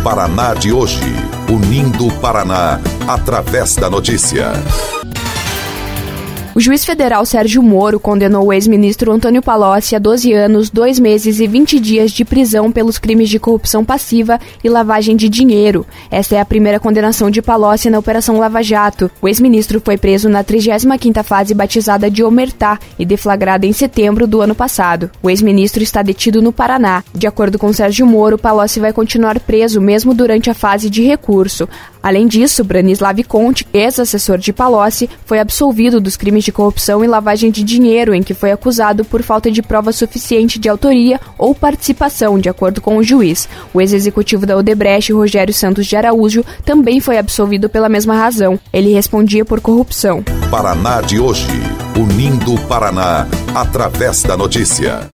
Paraná de hoje, unindo o Paraná através da notícia. O juiz federal Sérgio Moro condenou o ex-ministro Antônio Palocci a 12 anos, 2 meses e 20 dias de prisão pelos crimes de corrupção passiva e lavagem de dinheiro. Esta é a primeira condenação de Palocci na Operação Lava Jato. O ex-ministro foi preso na 35ª fase batizada de Omertá e deflagrada em setembro do ano passado. O ex-ministro está detido no Paraná. De acordo com Sérgio Moro, Palocci vai continuar preso mesmo durante a fase de recurso. Além disso, Branislav Conte, ex-assessor de Palocci, foi absolvido dos crimes de corrupção e lavagem de dinheiro em que foi acusado por falta de prova suficiente de autoria ou participação, de acordo com o juiz. O ex-executivo da Odebrecht, Rogério Santos de Araújo, também foi absolvido pela mesma razão. Ele respondia por corrupção. Paraná de hoje, unindo o Paraná através da notícia.